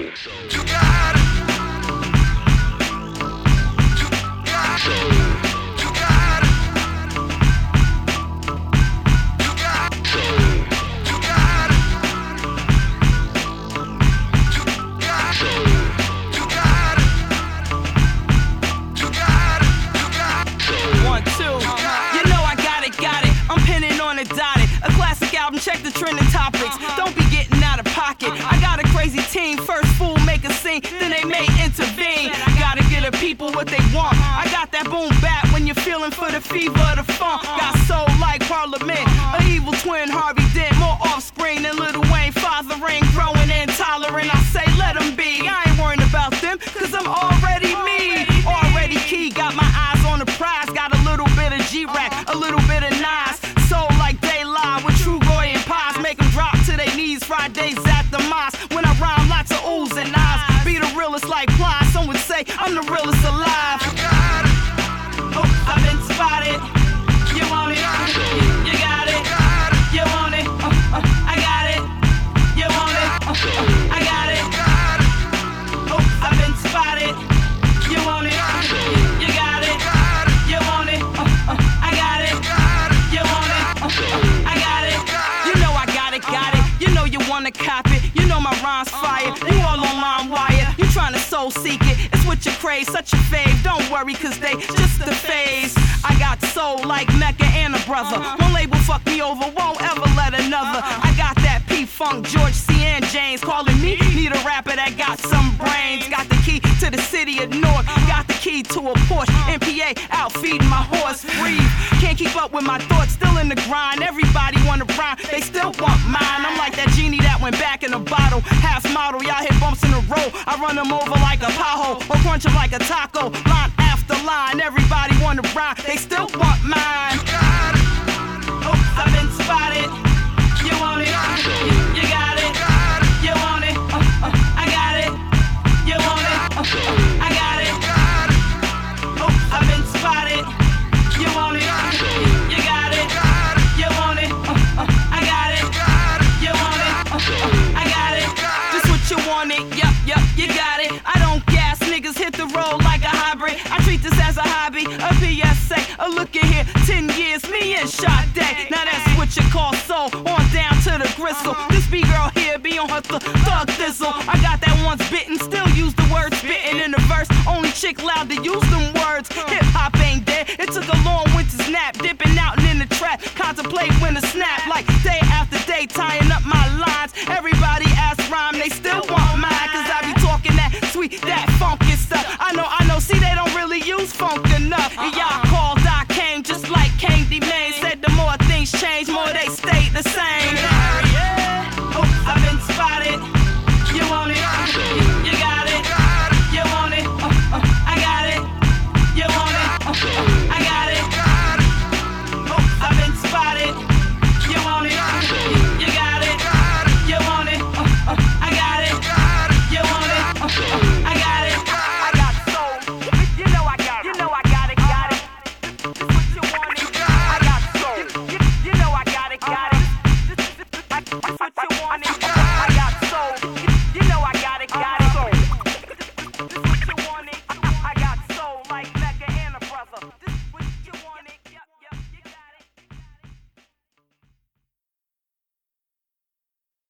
You got it. You got it. You got it. You got it. You got it. You got it. You got it. 1, 2. You know I got it. I'm pinning on it, dotted. A classic album, check the trending topics. Don't be getting out of pocket. I got a crazy team. First fool make a scene, then they may intervene. Gotta get the people what they want. I got that boom bap when you're feeling for the fever of the funk. Got soul like Parliament, an evil twin Harvey Dent. More offspring than Lil Wayne, fathering, growing intolerant. I say let them be. I ain't worrying about them, cause I'm already me. Already key, got my eyes on the prize. Got a little bit of G-Rap, a little bit of Nas. Soul like Daylight with True Goy and Pies. Make them drop to their knees Fridays at the mosque. When I rhyme lots of oohs and ahs. Be the realest like Ply. Some would say I'm the realest alive. You got it. Oh, I've been spotted. You want it? You got it. You want it? I got it. You want it? I got it. Oh, I've been spotted. You want it? You got it. You want it? I got it. You want it? I got it. You know I got it. You know you wanna cop it. You know my rhymes fire. You all on line wire. You tryna soul seek it. It's what you crave, such a fave. Don't worry, cause they just a phase. I got soul like Mecca and a brother. One label fuck me over, won't ever let another. I got that P-Funk, George C. and James calling me. Need a rapper that got some brains. Got the key to the city of Newark. Got the key to a Porsche. MPA out feeding my horse. Breathe. Can't keep up with my thoughts, still in the grind. Everybody wanna rhyme, they still want mine. I'm like that genie that went back in a bottle. Half model, y'all hit bumps in a row. I run them over like a pothole or crunch them like a taco. Line after line, everybody wanna rhyme, they still want mine. Oh, I've been spotted. You want it? You got it. You want it? I got it. You want it? I got it. Oh, I've been spotted. You want it? You got it. You want it? I got it. You want it? I got it. Just what you wanted. Yup, you got it. I don't gas, niggas hit the road like a hybrid. I treat this as a hobby, a PSA. Look at here, 10 years, me and Sade. Now that's what you call soul, on down to the gristle. This B-girl here be on her thug thistle. I got that once bitten, still use the word spitting in the verse. Only chick loud to use them words. Hip